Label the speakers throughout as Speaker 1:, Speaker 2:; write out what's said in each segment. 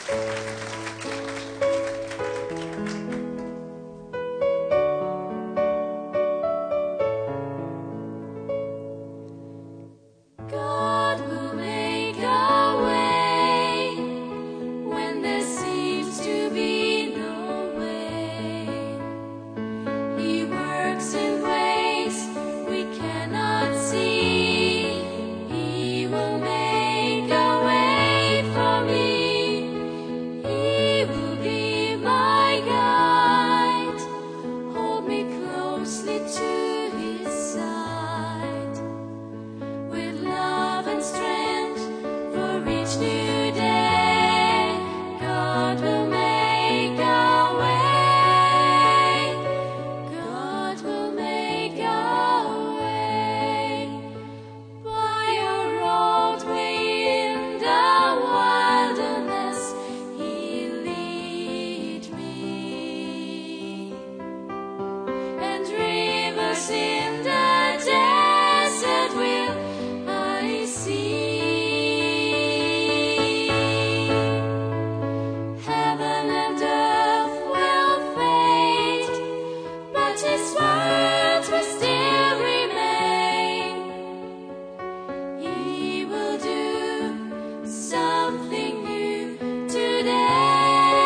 Speaker 1: God will make a way when there seems to be no way. He works in ways we cannot see. He will make a way for me. He will be my guide. Hold me closely to his side. With love and strength for each new day, God will make a way. God will make a way. By a roadway in the wilderness, He'll lead me. And rivers in the desert will I see. Heaven and earth will fade, but His words will still remain. He will do something new today.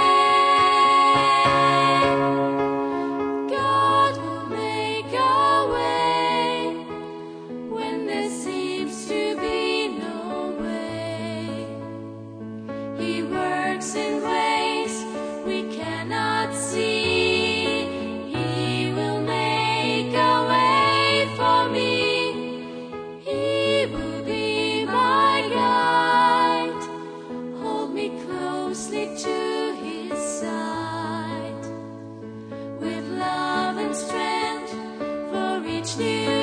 Speaker 1: God will make a way when there seems to be no way. He works in ways we cannot see. He will make a way for me. He will be my guide. Hold me closely to his side. With love and strength for each new